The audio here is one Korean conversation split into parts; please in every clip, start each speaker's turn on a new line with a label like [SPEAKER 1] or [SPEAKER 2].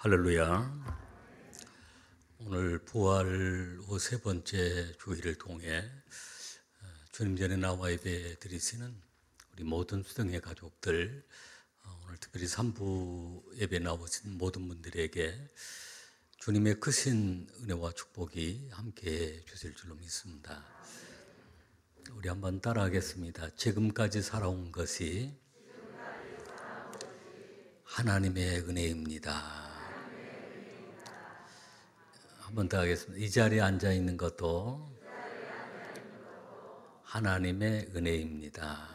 [SPEAKER 1] 할렐루야. 오늘 부활 후 세 번째 주일을 통해 주님 전에 나와 예배 드리시는 우리 모든 수정회 가족들, 오늘 특별히 3부 예배 나오신 모든 분들에게 주님의 크신 은혜와 축복이 함께 주실 줄로 믿습니다. 우리 한번 따라하겠습니다. 지금까지 살아온 것이 하나님의 은혜입니다. 한 번 더 하겠습니다. 이 자리에 앉아 있는 것도 하나님의 은혜입니다.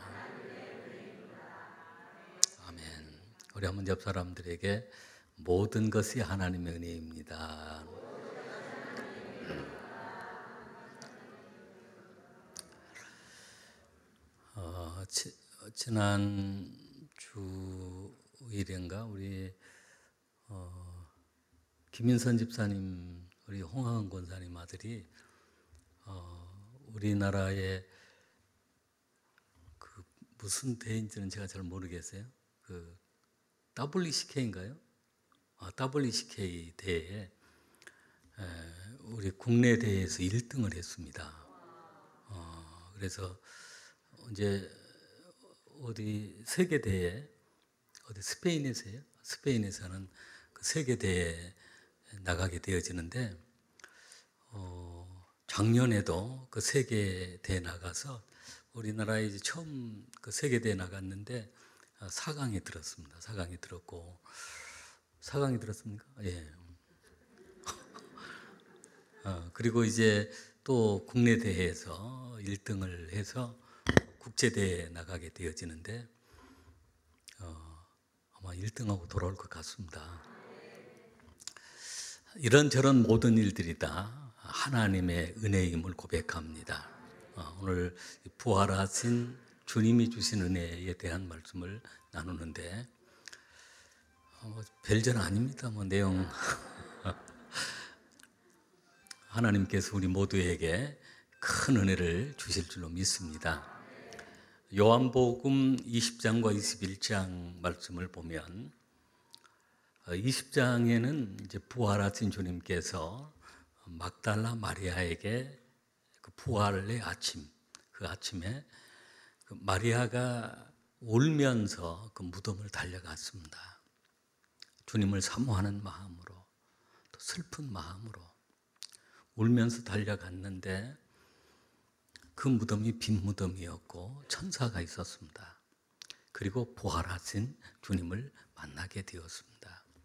[SPEAKER 1] 아멘. 우리 한번 옆 사람들에게 모든 것이 하나님의 은혜입니다. 지난 주일인가 우리 김인선 집사님, 우리 홍하은 권사님 아들이 우리나라의 그 무슨 대회인지는 제가 잘 모르겠어요. 그 WCK인가요? WCK 대회에 우리 국내 대회에서 1등을 했습니다. 그래서 이제 어디 세계 대회, 어디 스페인에서요? 스페인에서는 그 세계 대회 나가게 되어지는데, 작년에도 그 세계 대회 나가서 우리나라에 이제 처음 그 세계 대회 나갔는데 4강에 들었습니다. 4강에 들었고, 4강에 들었습니까? 예. 그리고 이제 또 국내 대회에서 1등을 해서 국제 대회에 나가게 되어지는데 아마 1등하고 돌아올 것 같습니다. 이런저런 모든 일들이 다 하나님의 은혜임을 고백합니다. 오늘 부활하신 주님이 주신 은혜에 대한 말씀을 나누는데 별전 아닙니다. 내용 하나님께서 우리 모두에게 큰 은혜를 주실 줄로 믿습니다. 요한복음 20장과 21장 말씀을 보면 20장에는 이제 부활하신 주님께서 막달라 마리아에게 그 부활의 아침, 그 아침에 그 마리아가 울면서 그 무덤을 달려갔습니다. 주님을 사모하는 마음으로, 또 슬픈 마음으로 울면서 달려갔는데 그 무덤이 빈 무덤이었고 천사가 있었습니다. 그리고 부활하신 주님을 만나게 되었습니다.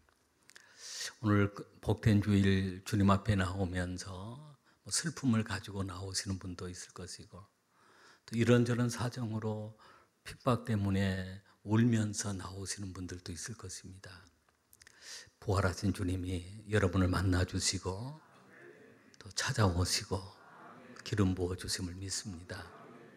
[SPEAKER 1] 오늘 복된 주일 주님 앞에 나오면서 슬픔을 가지고 나오시는 분도 있을 것이고, 또 이런저런 사정으로 핍박 때문에 울면서 나오시는 분들도 있을 것입니다. 부활하신 주님이 여러분을 만나 주시고 또 찾아오시고 기름 부어 주심을 믿습니다.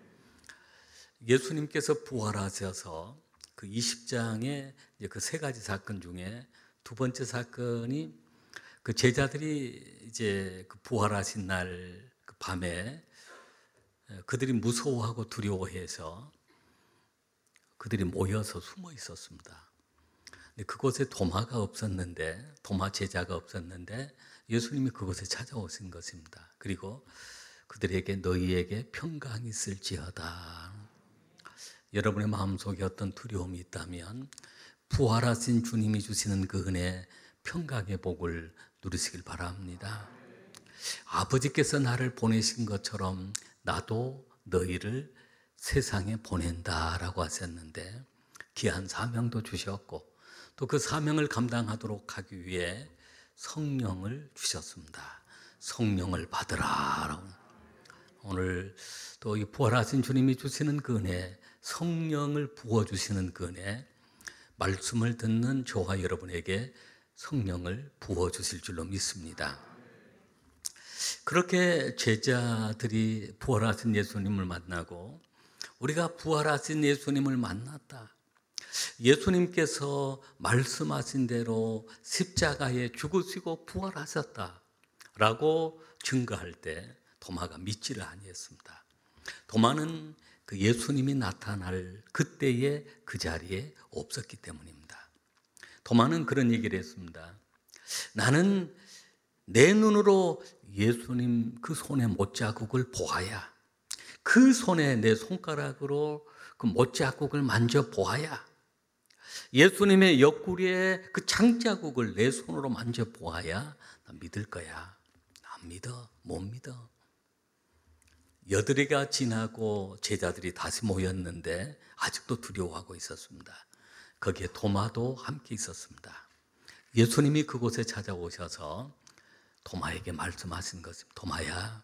[SPEAKER 1] 예수님께서 부활하셔서 그 20장의 그 세 가지 사건 중에 두 번째 사건이 그 제자들이 이제 그 부활하신 날 그 밤에 그들이 무서워하고 두려워해서 그들이 모여서 숨어 있었습니다. 그곳에 도마가 없었는데, 도마 제자가 없었는데 예수님이 그곳에 찾아오신 것입니다. 그리고 그들에게 너희에게 평강이 있을지어다. 여러분의 마음속에 어떤 두려움이 있다면 부활하신 주님이 주시는 그 은혜, 평강의 복을 누리시길 바랍니다. 아버지께서 나를 보내신 것처럼 나도 너희를 세상에 보낸다라고 하셨는데 귀한 사명도 주셨고 또 그 사명을 감당하도록 하기 위해 성령을 주셨습니다. 성령을 받으라. 오늘 또 이 부활하신 주님이 주시는 그 은혜, 성령을 부어주시는 그 은혜, 말씀을 듣는 저와 여러분에게 성령을 부어주실 줄로 믿습니다. 그렇게 제자들이 부활하신 예수님을 만나고 우리가 부활하신 예수님을 만났다. 예수님께서 말씀하신 대로 십자가에 죽으시고 부활하셨다 라고 증거할 때 도마가 믿지를 아니했습니다. 도마는 그 예수님이 나타날 그때의 그 자리에 없었기 때문입니다. 도마는 그런 얘기를 했습니다. 나는 내 눈으로 예수님 그 손의 못자국을 보아야, 그 손에 내 손가락으로 그 못자국을 만져보아야, 예수님의 옆구리에 그 창자국을 내 손으로 만져보아야 나 믿을 거야. 안 믿어? 못 믿어? 여드레가 지나고 제자들이 다시 모였는데 아직도 두려워하고 있었습니다. 거기에 도마도 함께 있었습니다. 예수님이 그곳에 찾아오셔서 도마에게 말씀하신 것입니다. 도마야,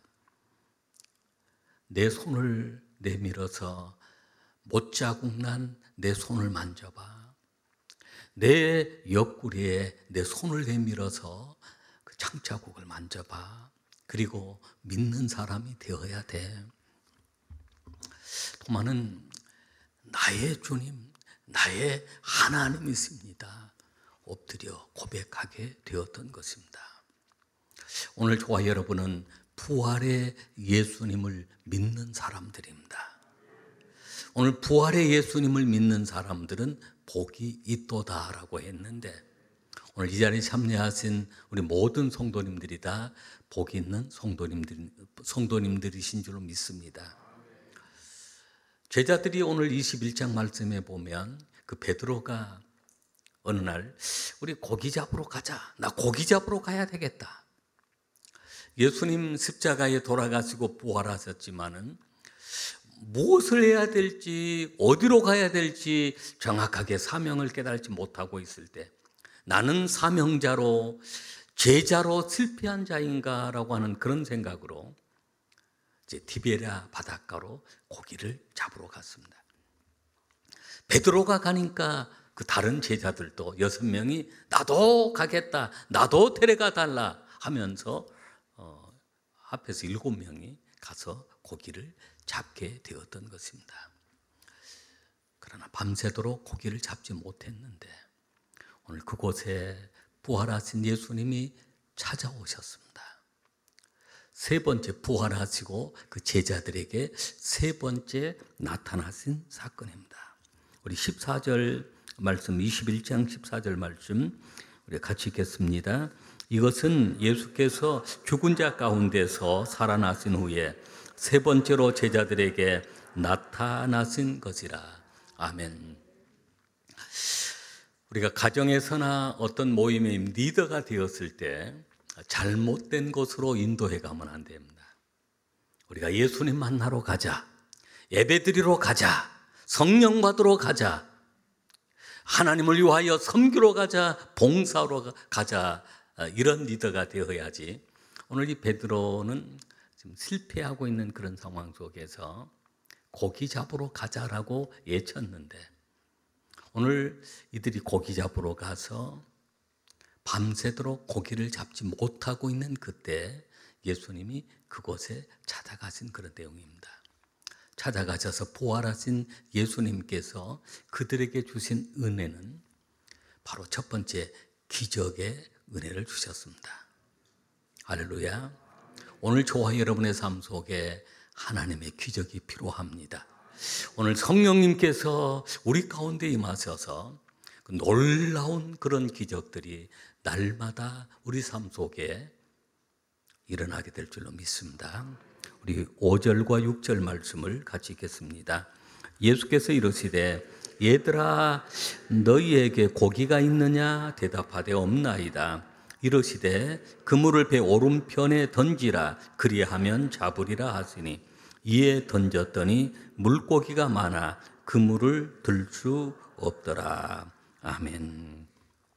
[SPEAKER 1] 내 손을 내밀어서 못자국 난 내 손을 만져봐. 내 옆구리에 내 손을 내밀어서 그 창자국을 만져봐. 그리고 믿는 사람이 되어야 돼. 도마는 나의 주님, 나의 하나님이십니다. 엎드려 고백하게 되었던 것입니다. 오늘 저와 여러분은 부활의 예수님을 믿는 사람들입니다. 오늘 부활의 예수님을 믿는 사람들은 복이 있도다라고 했는데, 오늘 이 자리에 참여하신 우리 모든 성도님들이 다 복이 있는 성도님들이신 줄로 믿습니다. 제자들이 오늘 21장 말씀에 보면 그 베드로가 어느 날 우리 고기 잡으러 가자. 나 고기 잡으러 가야 되겠다. 예수님 십자가에 돌아가시고 부활하셨지만은 무엇을 해야 될지, 어디로 가야 될지 정확하게 사명을 깨달지 못하고 있을 때, 나는 사명자로, 제자로 실패한 자인가라고 하는 그런 생각으로 이제 티베리아 바닷가로 고기를 잡으러 갔습니다. 베드로가 가니까 그 다른 제자들도 6명이 나도 가겠다, 나도 데려가 달라 하면서 앞에서 7명이 가서 고기를 잡게 되었던 것입니다. 그러나 밤새도록 고기를 잡지 못했는데 오늘 그곳에 부활하신 예수님이 찾아오셨습니다. 세 번째 부활하시고 그 제자들에게 세 번째 나타나신 사건입니다. 우리 14절 말씀, 21장 14절 말씀 우리 같이 읽겠습니다. 이것은 예수께서 죽은 자 가운데서 살아나신 후에 세 번째로 제자들에게 나타나신 것이라. 아멘. 우리가 가정에서나 어떤 모임의 리더가 되었을 때 잘못된 곳으로 인도해 가면 안 됩니다. 우리가 예수님 만나러 가자, 예배드리러 가자, 성령 받으러 가자, 하나님을 위하여 섬기러 가자, 봉사로 가자, 이런 리더가 되어야지. 오늘 이 베드로는 지금 실패하고 있는 그런 상황 속에서 고기 잡으러 가자라고 예쳤는데, 오늘 이들이 고기 잡으러 가서 밤새도록 고기를 잡지 못하고 있는 그때 예수님이 그곳에 찾아가신 그런 내용입니다. 찾아가셔서 부활하신 예수님께서 그들에게 주신 은혜는 바로 첫 번째 기적의 은혜를 주셨습니다. 할렐루야. 오늘 저와 여러분의 삶 속에 하나님의 기적이 필요합니다. 오늘 성령님께서 우리 가운데 임하셔서 그 놀라운 그런 기적들이 날마다 우리 삶 속에 일어나게 될 줄로 믿습니다. 우리 5절과 6절 말씀을 같이 읽겠습니다. 예수께서 이르시되 얘들아 너희에게 고기가 있느냐 대답하되 없나이다. 이르시되 그물을 배 오른편에 던지라 그리하면 잡으리라 하시니 이에 던졌더니 물고기가 많아 그물을 들 수 없더라. 아멘.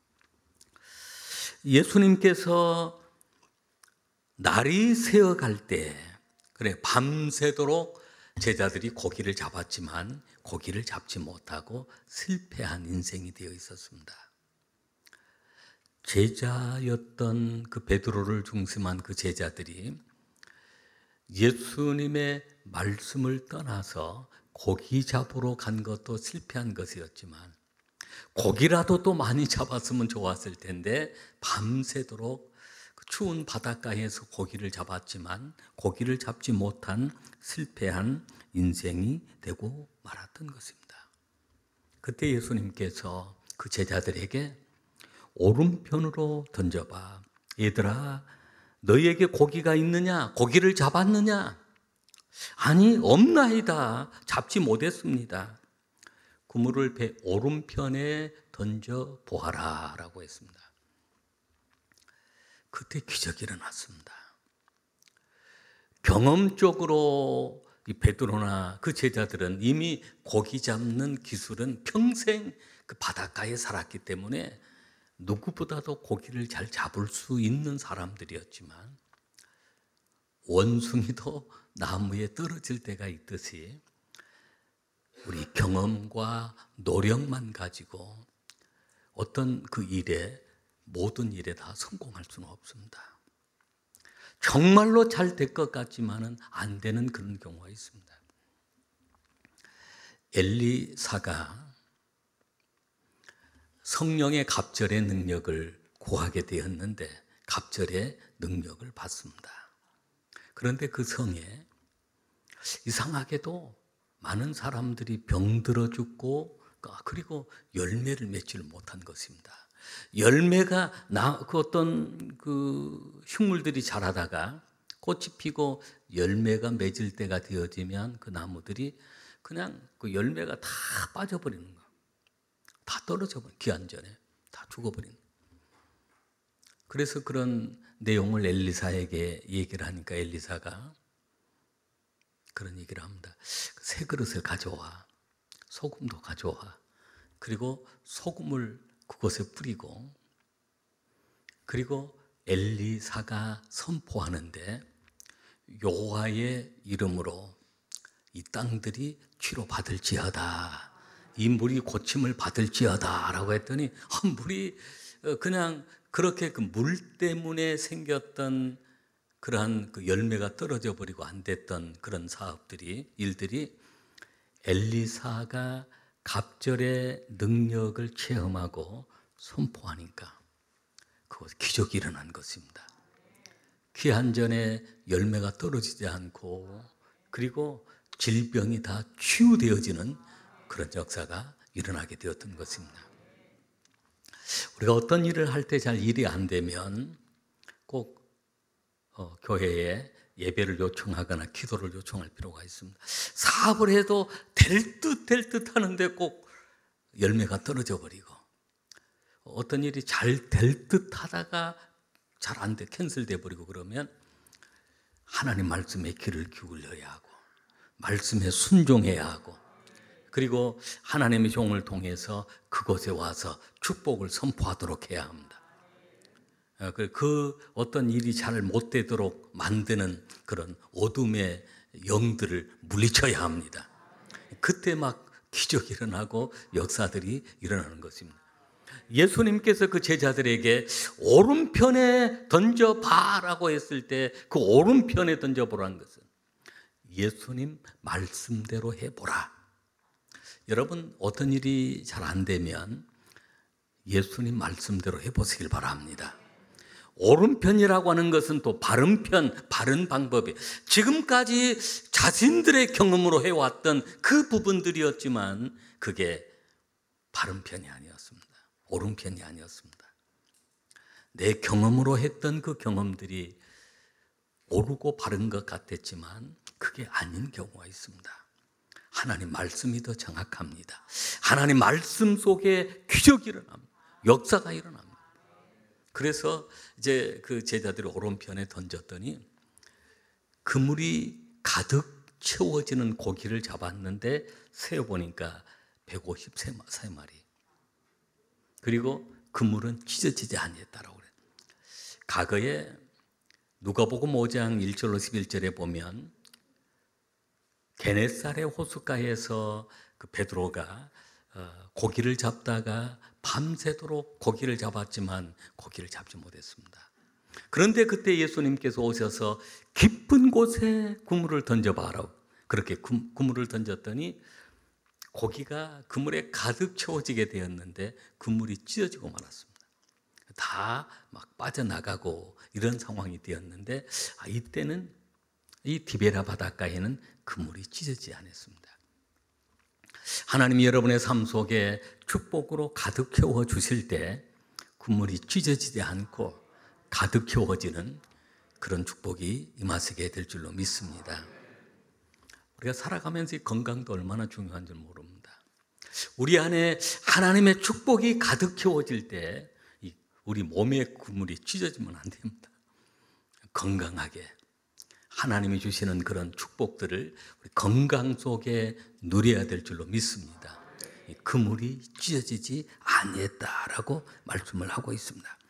[SPEAKER 1] 예수님께서 날이 새어갈 때, 그래 밤새도록 제자들이 고기를 잡았지만 고기를 잡지 못하고 실패한 인생이 되어 있었습니다. 제자였던 그 베드로를 중심한 그 제자들이 예수님의 말씀을 떠나서 고기 잡으러 간 것도 실패한 것이었지만 고기라도 또 많이 잡았으면 좋았을 텐데 밤새도록 그 추운 바닷가에서 고기를 잡았지만 고기를 잡지 못한 실패한 인생이 되고 말았던 것입니다. 그때 예수님께서 그 제자들에게 오른편으로 던져봐. 얘들아, 너희에게 고기가 있느냐? 고기를 잡았느냐? 아니, 없나이다. 잡지 못했습니다. 그물을 배 오른편에 던져 보아라 라고 했습니다. 그때 기적이 일어났습니다. 경험적으로 이 베드로나 그 제자들은 이미 고기 잡는 기술은 평생 그 바닷가에 살았기 때문에 누구보다도 고기를 잘 잡을 수 있는 사람들이었지만, 원숭이도 나무에 떨어질 때가 있듯이 우리 경험과 노력만 가지고 어떤 그 일에, 모든 일에 다 성공할 수는 없습니다. 정말로 잘 될 것 같지만은 안 되는 그런 경우가 있습니다. 엘리사가 성령의 갑절의 능력을 구하게 되었는데 갑절의 능력을 받습니다. 그런데 그 성에 이상하게도 많은 사람들이 병들어 죽고, 그리고 열매를 맺지를 못한 것입니다. 열매가 그 어떤 그 식물들이 자라다가 꽃이 피고 열매가 맺을 때가 되어지면 그 나무들이 그냥 그 열매가 다 빠져버리는 거예요. 다 떨어져 버려. 기한 전에 다 죽어버리는 거예요. 그래서 그런 내용을 엘리사에게 얘기를 하니까 엘리사가 그런 얘기를 합니다. 새 그릇을 가져와, 소금도 가져와, 그리고 소금을 그곳에 뿌리고, 그리고 엘리사가 선포하는데 여호와의 이름으로 이 땅들이 치료받을지어다, 이 물이 고침을 받을지어다 라고 했더니 물이 그냥 그렇게 그 물 때문에 생겼던 그러한 그 열매가 떨어져 버리고 안 됐던 그런 사업들이, 일들이 엘리사가 갑절의 능력을 체험하고 선포하니까 그곳 기적이 일어난 것입니다. 기한 전에 열매가 떨어지지 않고, 그리고 질병이 다 치유되어지는 그런 역사가 일어나게 되었던 것입니다. 우리가 어떤 일을 할 때 잘 일이 안 되면 꼭 교회에 예배를 요청하거나 기도를 요청할 필요가 있습니다. 사업을 해도 될 듯 하는데 꼭 열매가 떨어져 버리고, 어떤 일이 잘 될 듯 하다가 잘 안 돼, 캔슬돼 버리고, 그러면 하나님 말씀에 귀를 기울여야 하고, 말씀에 순종해야 하고, 그리고 하나님의 종을 통해서 그곳에 와서 축복을 선포하도록 해야 합니다. 그 어떤 일이 잘 못 되도록 만드는 그런 어둠의 영들을 물리쳐야 합니다. 그때 막 기적이 일어나고 역사들이 일어나는 것입니다. 예수님께서 그 제자들에게 오른편에 던져봐라고 했을 때 그 오른편에 던져보라는 것은 예수님 말씀대로 해보라. 여러분, 어떤 일이 잘 안 되면 예수님 말씀대로 해보시길 바랍니다. 오른편이라고 하는 것은 또 바른 편, 바른 방법이, 지금까지 자신들의 경험으로 해왔던 그 부분들이었지만 그게 바른 편이 아니었습니다. 오른편이 아니었습니다. 내 경험으로 했던 그 경험들이 옳고 바른 것 같았지만 그게 아닌 경우가 있습니다. 하나님 말씀이 더 정확합니다. 하나님 말씀 속에 기적이 일어납니다. 역사가 일어납니다. 그래서 이제 그 제자들이 오른편에 던졌더니 그물이 가득 채워지는 고기를 잡았는데 세어보니까 153마리. 그리고 그물은 찢어지지 아니했다라고 그래요. 과거에 누가복음 5장 1절로 11절에 보면 게네사렛 호숫가에서 그 베드로가 고기를 잡다가 밤새도록 고기를 잡았지만 고기를 잡지 못했습니다. 그런데 그때 예수님께서 오셔서 깊은 곳에 그물을 던져봐라. 그렇게 그물을 던졌더니 고기가 그물에 가득 채워지게 되었는데 그물이 찢어지고 말았습니다. 다 막 빠져나가고 이런 상황이 되었는데 이때는 이 디베라 바닷가에는 그물이 찢어지지 않았습니다. 하나님이 여러분의 삶 속에 축복으로 가득 채워 주실 때 국물이 찢어지지 않고 가득 채워지는 그런 축복이 임하시게 될 줄로 믿습니다. 우리가 살아가면서 이 건강도 얼마나 중요한 줄 모릅니다. 우리 안에 하나님의 축복이 가득 채워질 때 우리 몸의 국물이 찢어지면 안 됩니다. 건강하게 하나님이 주시는 그런 축복들을 우리 건강 속에 누려야 될 줄로 믿습니다. 그물이 찢어지지 아니했다라고 말씀을 하고 있습니다.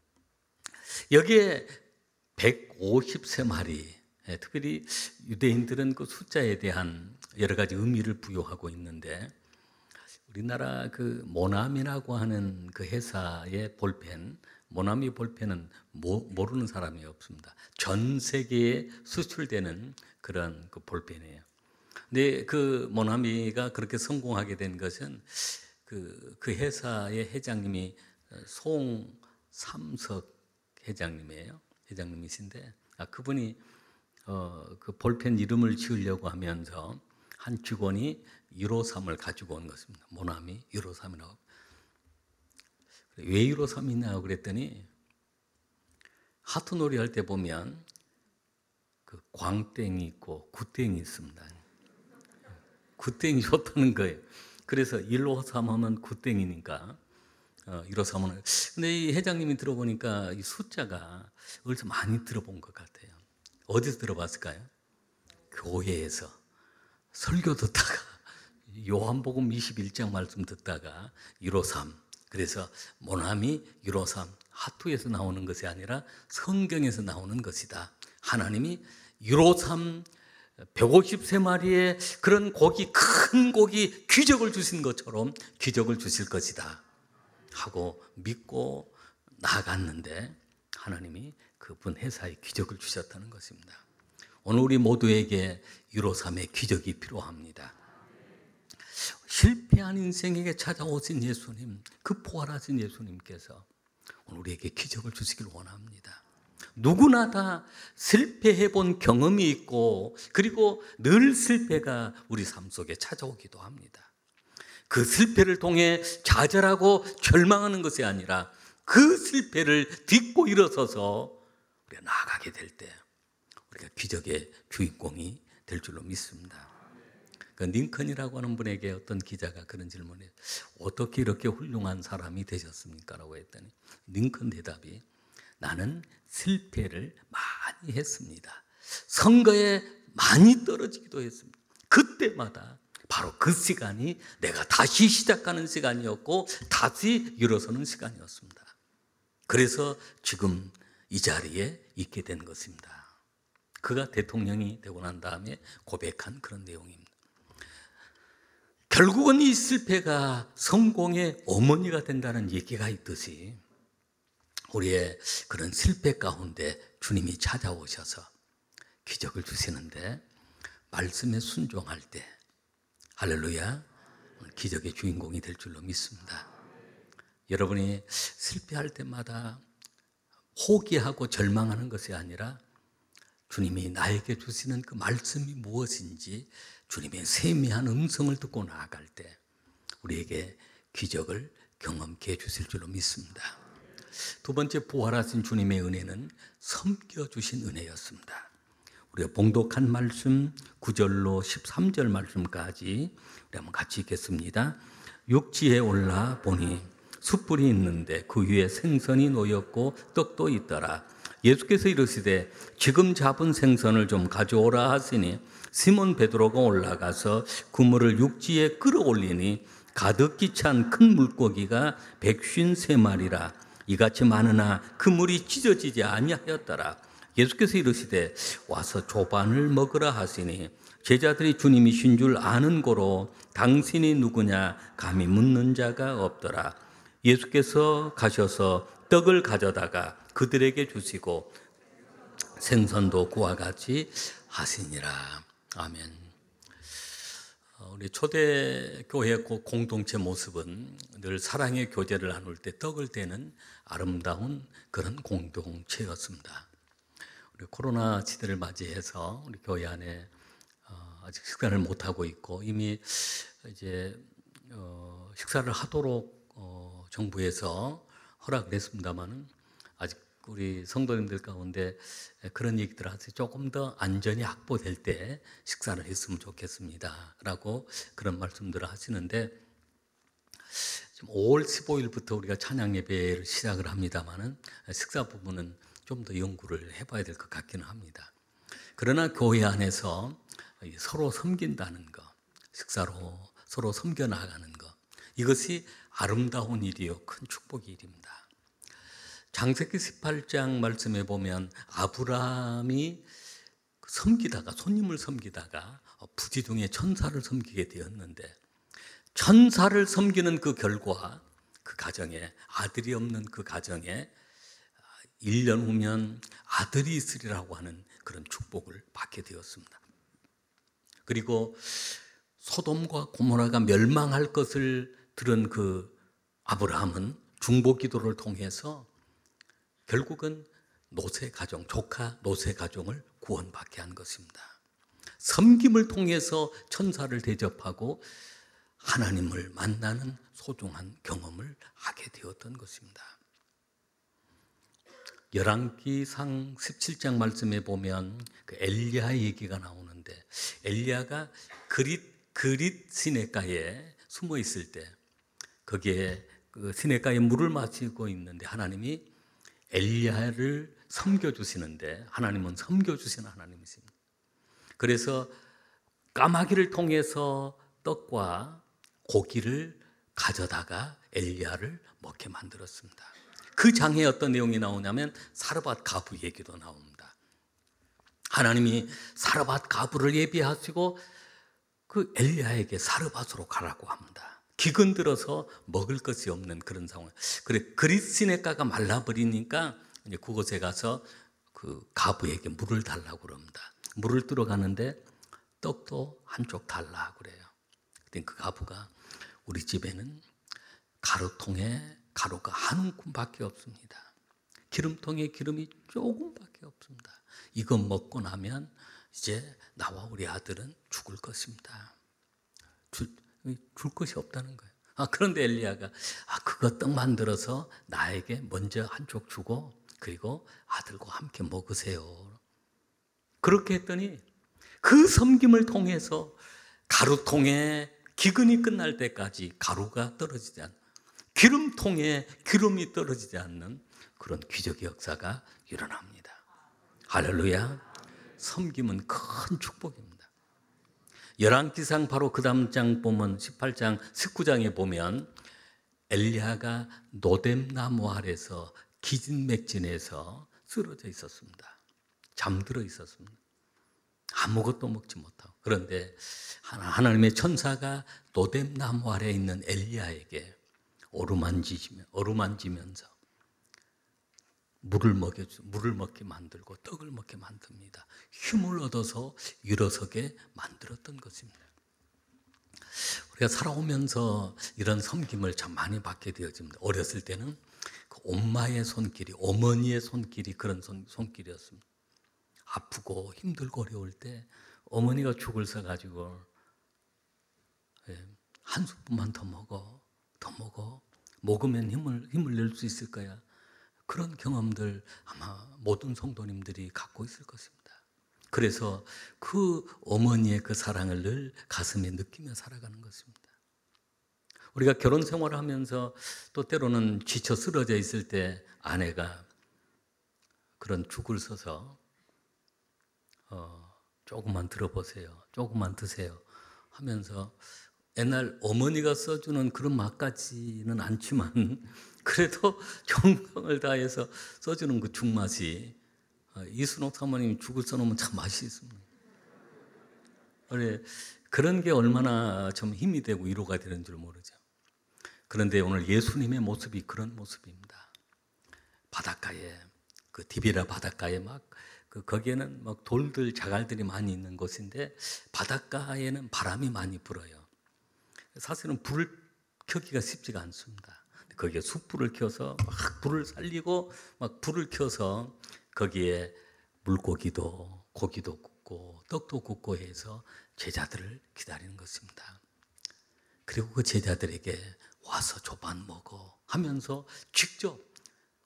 [SPEAKER 1] 여기에 153마리, 특별히 유대인들은 그 숫자에 대한 여러 가지 의미를 부여하고 있는데, 우리나라 그 모나미라고 하는 그 회사의 볼펜, 모나미 볼펜은 모르는 사람이 없습니다. 전 세계에 수출되는 그런 그 볼펜이에요. 근데 그 모나미가 그렇게 성공하게 된 것은 그 회사의 회장님이 송삼석 회장님이에요. 회장님이신데, 그분이 그 볼펜 이름을 지으려고 하면서 한 직원이 153을 가지고 온 것입니다. 모나미 153이라고. 왜 153이냐고 그랬더니, 하트놀이 할 때 보면 그 광땡이 있고 굿땡이 있습니다. 굿땡이 좋다는 거예요. 그래서 153 하면 굿땡이니까 153은. 근데 이 회장님이 들어보니까 이 숫자가 어디서 많이 들어본 것 같아요. 어디서 들어봤을까요? 교회에서 설교 듣다가 요한복음 21장 말씀 듣다가 153. 그래서 모나미 153 하투에서 나오는 것이 아니라 성경에서 나오는 것이다. 하나님이 153 153마리의 그런 고기, 큰 고기 기적을 주신 것처럼 기적을 주실 것이다 하고 믿고 나아갔는데, 하나님이 그분 회사에 기적을 주셨다는 것입니다. 오늘 우리 모두에게 153의 기적이 필요합니다. 실패한 인생에게 찾아오신 예수님, 그 부활하신 예수님께서 오늘 우리에게 기적을 주시길 원합니다. 누구나 다 실패해 본 경험이 있고, 그리고 늘 실패가 우리 삶 속에 찾아오기도 합니다. 그 실패를 통해 좌절하고 절망하는 것이 아니라 그 실패를 딛고 일어서서 우리가 나아가게 될 때 우리가 기적의 주인공이 될 줄로 믿습니다. 그 링컨이라고 하는 분에게 어떤 기자가 그런 질문을 해요. 어떻게 이렇게 훌륭한 사람이 되셨습니까? 라고 했더니 링컨 대답이, 나는 실패를 많이 했습니다. 선거에 많이 떨어지기도 했습니다. 그때마다 바로 그 시간이 내가 다시 시작하는 시간이었고 다시 일어서는 시간이었습니다. 그래서 지금 이 자리에 있게 된 것입니다. 그가 대통령이 되고 난 다음에 고백한 그런 내용입니다. 결국은 이 실패가 성공의 어머니가 된다는 얘기가 있듯이, 우리의 그런 실패 가운데 주님이 찾아오셔서 기적을 주시는데, 말씀에 순종할 때 할렐루야, 기적의 주인공이 될 줄로 믿습니다. 여러분이 실패할 때마다 포기하고 절망하는 것이 아니라 주님이 나에게 주시는 그 말씀이 무엇인지 주님의 세미한 음성을 듣고 나아갈 때 우리에게 기적을 경험케 해주실 줄로 믿습니다. 두 번째, 부활하신 주님의 은혜는 섬겨주신 은혜였습니다. 우리가 봉독한 말씀 9절로 13절 말씀까지 우리 한번 같이 읽겠습니다. 육지에 올라 보니 숯불이 있는데 그 위에 생선이 놓였고 떡도 있더라. 예수께서 이르시되 지금 잡은 생선을 좀 가져오라 하시니 시몬 베드로가 올라가서 그물을 육지에 끌어올리니 가득히 찬 큰 물고기가 153마리라. 이같이 많으나 그물이 찢어지지 아니하였더라. 예수께서 이르시되 와서 조반을 먹으라 하시니 제자들이 주님이신 줄 아는 고로 당신이 누구냐 감히 묻는 자가 없더라. 예수께서 가셔서 떡을 가져다가 그들에게 주시고 생선도 그와 같이 하시니라. 아멘. 우리 초대교회 공동체 모습은 늘 사랑의 교제를 나눌 때 떡을 떼는 아름다운 그런 공동체였습니다. 우리 코로나 시대를 맞이해서 우리 교회 안에 아직 식사를 못 하고 있고, 이미 이제 식사를 하도록 정부에서 허락을 했습니다마는 아직 우리 성도님들 가운데 그런 얘기들 하세요. 조금 더 안전이 확보될 때 식사를 했으면 좋겠습니다 라고 그런 말씀들을 하시는데, 지금 5월 15일부터 우리가 찬양 예배를 시작을 합니다마는 식사 부분은 좀 더 연구를 해봐야 될 것 같기는 합니다. 그러나 교회 안에서 서로 섬긴다는 것, 식사로 서로 섬겨나가는 것, 이것이 아름다운 일이요 큰 축복의 일입니다. 창세기 18장 말씀에 보면 아브라함이 섬기다가, 손님을 섬기다가 부지 중에 천사를 섬기게 되었는데, 천사를 섬기는 그 결과, 그 가정에 아들이 없는 그 가정에 1년 후면 아들이 있으리라고 하는 그런 축복을 받게 되었습니다. 그리고 소돔과 고모라가 멸망할 것을 들은 그 아브라함은 중보 기도를 통해서 결국은 노세 가정, 조카 노세 가정을 구원받게 한 것입니다. 섬김을 통해서 천사를 대접하고 하나님을 만나는 소중한 경험을 하게 되었던 것입니다. 열왕기상 17장 말씀에 보면 그 엘리야의 얘기가 나오는데, 엘리야가 그릿 시냇가에 숨어 있을 때, 거기에 그 시냇가에 물을 마시고 있는데 하나님이 엘리야를 섬겨주시는데, 하나님은 섬겨주시는 하나님이십니다. 그래서 까마귀를 통해서 떡과 고기를 가져다가 엘리야를 먹게 만들었습니다. 그 장에 어떤 내용이 나오냐면 사르밧 가부 얘기도 나옵니다. 하나님이 사르밧 가부를 예비하시고 그 엘리야에게 사르밧으로 가라고 합니다. 기근 들어서 먹을 것이 없는 그런 상황. 그래 그릿 시냇가가 말라버리니까 이제 그곳에 가서 그 가부에게 물을 달라고 그럽니다. 물을 뜨러 가는데 떡도 한쪽 달라 그래요. 그때 그 가부가 우리 집에는 가루통에 가루가 한 움큼밖에 없습니다. 기름통에 기름이 조금밖에 없습니다. 이거 먹고 나면 이제 나와 우리 아들은 죽을 것입니다. 줄 것이 없다는 거예요. 그런데 엘리야가 그거 떡 만들어서 나에게 먼저 한쪽 주고 그리고 아들과 함께 먹으세요. 그렇게 했더니 그 섬김을 통해서 가루통에 기근이 끝날 때까지 가루가 떨어지지 않는, 기름통에 기름이 떨어지지 않는 그런 기적의 역사가 일어납니다. 할렐루야. 섬김은 큰 축복입니다. 열왕기상 바로 그 다음 장 보면 18장 19장에 보면 엘리야가 노뎀나무 아래서 기진맥진해서 쓰러져 있었습니다. 잠들어 있었습니다. 아무것도 먹지 못하고. 그런데 하나님의 천사가 노뎀나무 아래에 있는 엘리야에게 어루만지면서 물을 먹게 만들고 떡을 먹게 만듭니다. 힘을 얻어서 일어서게 만들었던 것입니다. 우리가 살아오면서 이런 섬김을 참 많이 받게 되어집니다. 어렸을 때는 그 엄마의 손길이, 어머니의 손길이 그런 손길이었습니다. 아프고 힘들고 어려울 때 어머니가 죽을 서가지고 한 스푼만 더 먹어. 먹으면 힘을 낼 수 있을 거야. 그런 경험들 아마 모든 성도님들이 갖고 있을 것입니다. 그래서 그 어머니의 그 사랑을 늘 가슴에 느끼며 살아가는 것입니다. 우리가 결혼 생활을 하면서 또 때로는 지쳐 쓰러져 있을 때 아내가 그런 죽을 서서 조금만 들어보세요. 조금만 드세요. 하면서 옛날 어머니가 써주는 그런 맛까지는 않지만 그래도 정성을 다해서 써주는 그 죽맛이, 이순옥 사모님이 죽을 써놓으면 참 맛이 있습니다. 그런 게 얼마나 좀 힘이 되고 위로가 되는 줄 모르죠. 그런데 오늘 예수님의 모습이 그런 모습입니다. 바닷가에, 그 디비라 바닷가에 거기에는 막 돌들, 자갈들이 많이 있는 곳인데 바닷가에는 바람이 많이 불어요. 사실은 불을 켜기가 쉽지가 않습니다. 거기에 숯불을 켜서 막 불을 살리고 막 불을 켜서 거기에 물고기도 고기도 굽고 떡도 굽고 해서 제자들을 기다리는 것입니다. 그리고 그 제자들에게 와서 조반 먹어 하면서 직접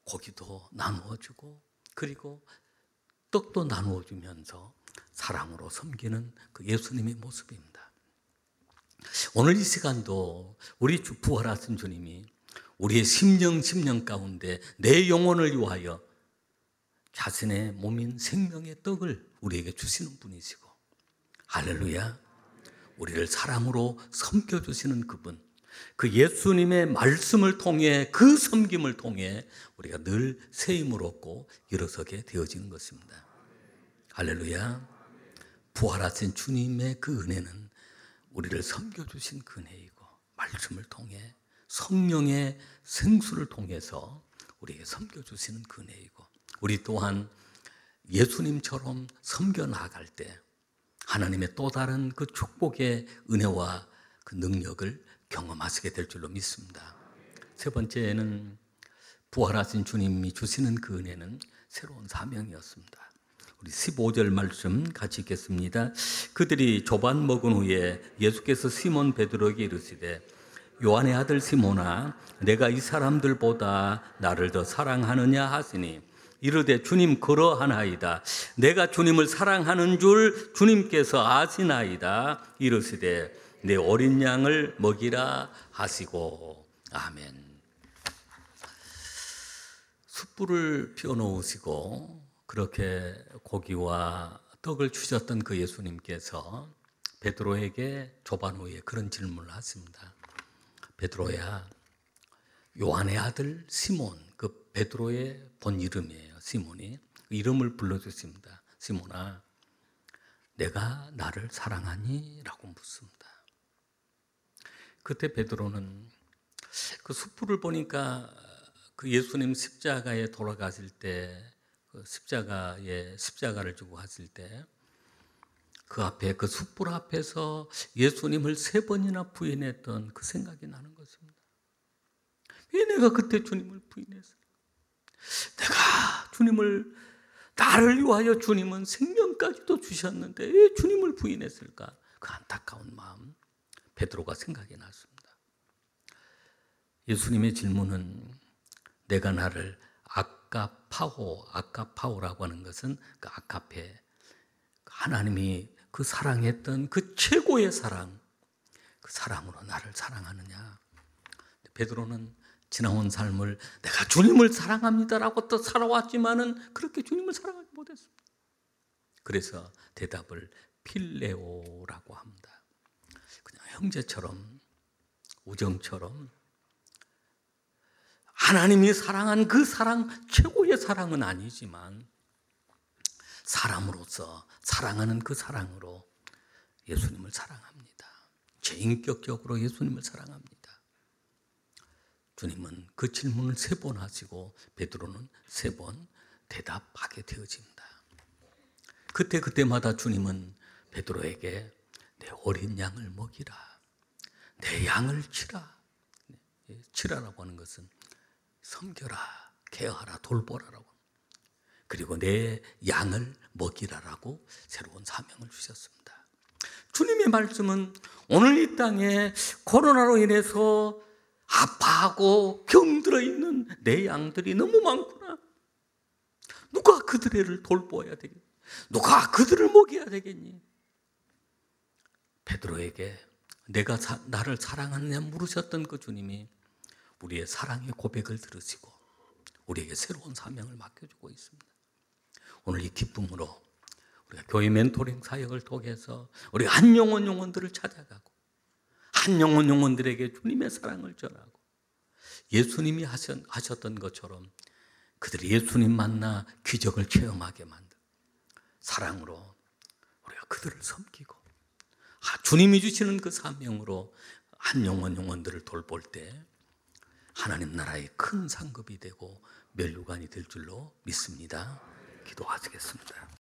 [SPEAKER 1] 고기도 나누어 주고 그리고 떡도 나누어 주면서 사랑으로 섬기는 그 예수님의 모습입니다. 오늘 이 시간도 우리 주 부활하신 주님이 우리의 심령 가운데 내 영혼을 위하여 자신의 몸인 생명의 떡을 우리에게 주시는 분이시고, 할렐루야, 우리를 사랑으로 섬겨주시는 그분, 그 예수님의 말씀을 통해, 그 섬김을 통해 우리가 늘 새 힘을 얻고 일어서게 되어지는 것입니다. 할렐루야. 부활하신 주님의 그 은혜는 우리를 섬겨주신 그 은혜이고, 말씀을 통해 성령의 생수를 통해서 우리에게 섬겨주시는 그 은혜이고, 우리 또한 예수님처럼 섬겨 나아갈 때 하나님의 또 다른 그 축복의 은혜와 그 능력을 경험하시게 될 줄로 믿습니다. 세 번째는 부활하신 주님이 주시는 그 은혜는 새로운 사명이었습니다. 우리 15절 말씀 같이 읽겠습니다. 그들이 조반 먹은 후에 예수께서 시몬 베드로에게 이르시되 요한의 아들 시몬아, 내가 이 사람들보다 나를 더 사랑하느냐 하시니 이르되 주님 그러하나이다. 내가 주님을 사랑하는 줄 주님께서 아시나이다. 이르시되 내 어린 양을 먹이라 하시고. 아멘. 숯불을 피워놓으시고 그렇게 고기와 떡을 주셨던 그 예수님께서 베드로에게 조반 후에 그런 질문을 하십니다. 베드로야, 요한의 아들 시몬, 그 베드로의 본 이름이에요. 시몬이 그 이름을 불러주십니다. 시몬아, 내가 나를 사랑하니? 라고 묻습니다. 그때 베드로는 그 숯불을 보니까 그 예수님 십자가에 돌아가실 때, 그 십자가를 주고 하실 때 그 앞에, 그 숯불 앞에서 예수님을 3번이나 부인했던 그 생각이 나는 것입니다. 왜 내가 그때 주님을 부인했을까? 내가 주님을, 나를 위하여 주님은 생명까지도 주셨는데 왜 주님을 부인했을까? 그 안타까운 마음, 베드로가 생각이 났습니다. 예수님의 질문은, 내가 나를 아까파오라고 하는 것은 그 아카페, 하나님이 그 사랑했던 그 최고의 사랑, 그 사랑으로 나를 사랑하느냐? 베드로는 지나온 삶을 내가 주님을 사랑합니다라고 또 살아왔지만은 그렇게 주님을 사랑하지 못했습니다. 그래서 대답을 필레오라고 합니다. 그냥 형제처럼, 우정처럼, 하나님이 사랑한 그 사랑, 최고의 사랑은 아니지만 사람으로서 사랑하는 그 사랑으로 예수님을 사랑합니다. 제인격적으로 예수님을 사랑합니다. 주님은 그 질문을 3번 하시고 베드로는 3번 대답하게 되어집니다. 그때마다 주님은 베드로에게 내 어린 양을 먹이라, 내 양을 치라. 치라라고 하는 것은 섬겨라, 케어하라, 돌보라라고, 그리고 내 양을 먹이라라고 새로운 사명을 주셨습니다. 주님의 말씀은 오늘 이 땅에 코로나로 인해서 아파하고 병들어 있는 내 양들이 너무 많구나. 누가 그들을 돌보아야 되겠니? 누가 그들을 먹여야 되겠니? 베드로에게 내가 나를 사랑하느냐 물으셨던 그 주님이 우리의 사랑의 고백을 들으시고 우리에게 새로운 사명을 맡겨주고 있습니다. 오늘 이 기쁨으로 우리가 교회 멘토링 사역을 통해서 우리가 한 영혼들을 찾아가고 한 영혼들에게 주님의 사랑을 전하고 예수님이 하셨던 것처럼 그들이 예수님 만나 기적을 체험하게 만든 사랑으로 우리가 그들을 섬기고 주님이 주시는 그 사명으로 한 영혼들을 돌볼 때 하나님 나라의 큰 상급이 되고 면류관이 될 줄로 믿습니다. 기도하시겠습니다.